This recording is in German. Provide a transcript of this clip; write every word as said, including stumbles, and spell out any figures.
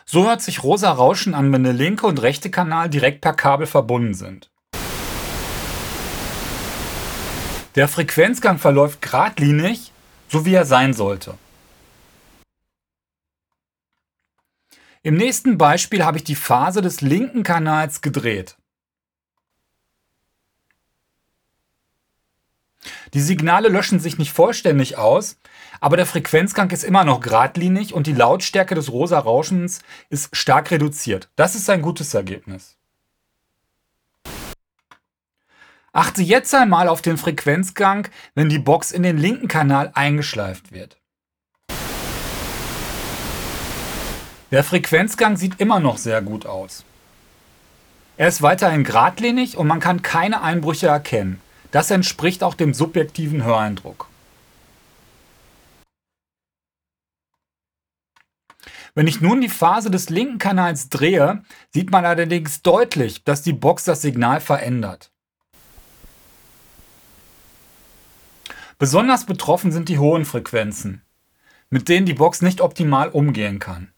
So hört sich rosa Rauschen an, wenn der linke und rechte Kanal direkt per Kabel verbunden sind. Der Frequenzgang verläuft geradlinig, so wie er sein sollte. Im nächsten Beispiel habe ich die Phase des linken Kanals gedreht. Die Signale löschen sich nicht vollständig aus, aber der Frequenzgang ist immer noch geradlinig und die Lautstärke des rosa Rauschens ist stark reduziert. Das ist ein gutes Ergebnis. Achte jetzt einmal auf den Frequenzgang, wenn die Box in den linken Kanal eingeschleift wird. Der Frequenzgang sieht immer noch sehr gut aus. Er ist weiterhin geradlinig und man kann keine Einbrüche erkennen. Das entspricht auch dem subjektiven Höreindruck. Wenn ich nun die Phase des linken Kanals drehe, sieht man allerdings deutlich, dass die Box das Signal verändert. Besonders betroffen sind die hohen Frequenzen, mit denen die Box nicht optimal umgehen kann.